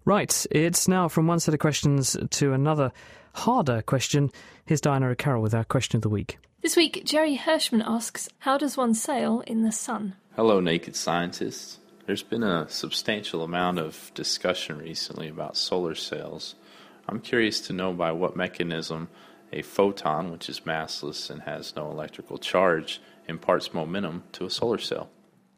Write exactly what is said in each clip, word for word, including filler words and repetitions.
Right, it's now from one set of questions to another harder question. Here's Diana O'Carroll with our question of the week. This week, Jerry Hirschman asks, how does one sail in the sun? Hello, Naked Scientists. There's been a substantial amount of discussion recently about solar sails. I'm curious to know by what mechanism a photon, which is massless and has no electrical charge, imparts momentum to a solar sail.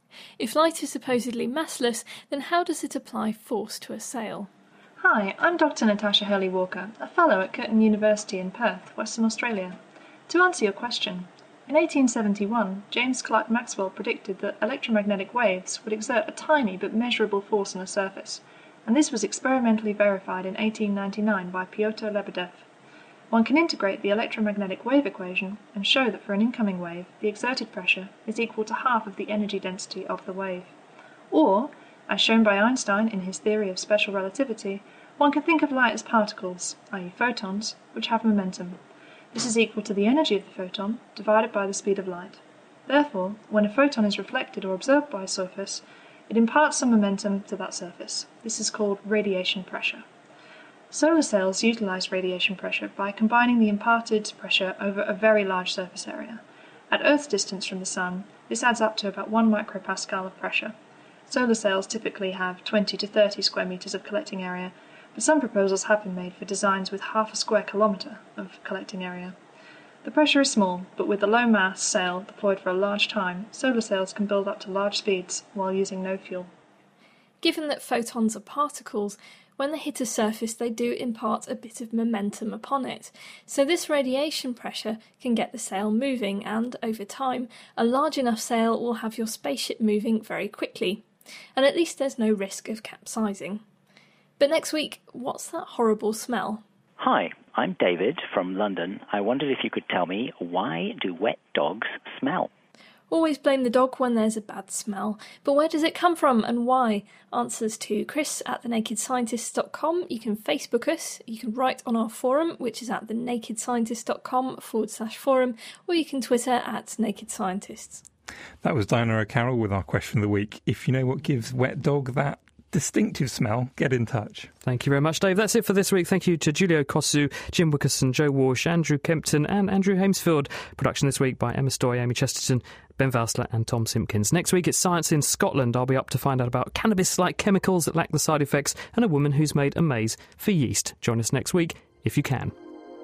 If light is supposedly massless, then how does it apply force to a sail? Hi, I'm Doctor Natasha Hurley-Walker, a fellow at Curtin University in Perth, Western Australia. To answer your question, in eighteen seventy-one, James Clerk Maxwell predicted that electromagnetic waves would exert a tiny but measurable force on a surface, and this was experimentally verified in eighteen ninety-nine by Pyotr Lebedev. One can integrate the electromagnetic wave equation and show that for an incoming wave, the exerted pressure is equal to half of the energy density of the wave. Or, as shown by Einstein in his theory of special relativity, one can think of light as particles, that is photons, which have momentum. This is equal to the energy of the photon divided by the speed of light. Therefore, when a photon is reflected or absorbed by a surface, it imparts some momentum to that surface. This is called radiation pressure. Solar sails utilize radiation pressure by combining the imparted pressure over a very large surface area. At Earth's distance from the Sun, this adds up to about one micropascal of pressure. Solar sails typically have twenty to thirty square meters of collecting area, but some proposals have been made for designs with half a square kilometre of collecting area. The pressure is small, but with a low-mass sail deployed for a large time, solar sails can build up to large speeds while using no fuel. Given that photons are particles, when they hit a surface they do impart a bit of momentum upon it. So this radiation pressure can get the sail moving, and over time, a large enough sail will have your spaceship moving very quickly. And at least there's no risk of capsizing. But next week, what's that horrible smell? Hi, I'm David from London. I wondered if you could tell me, why do wet dogs smell? Always blame the dog when there's a bad smell. But where does it come from and why? Answers to Chris at the naked scientists dot com. You can Facebook us. You can write on our forum, which is at the naked scientists dot com forward slash forum. Or you can Twitter at Naked Scientists. That was Diana O'Carroll with our question of the week. If you know what gives wet dog that distinctive smell, get in touch. Thank you very much, Dave. That's it for this week. Thank you to Julio Kossu, Jim Wickerson, Joe Walsh, Andrew Kempton and Andrew Hamesfield. Production this week by Emma Stoy, Amy Chesterton, Ben Valsler and Tom Simpkins. Next week it's Science in Scotland. I'll be up to find out about cannabis-like chemicals that lack the side effects and a woman who's made a maze for yeast. Join us next week if you can.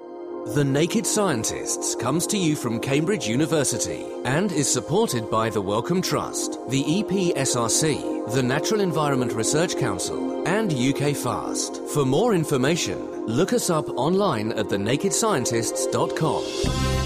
The Naked Scientists comes to you from Cambridge University and is supported by the Wellcome Trust, the E P S R C, the Natural Environment Research Council and U K FAST. For more information, look us up online at the naked scientists dot com.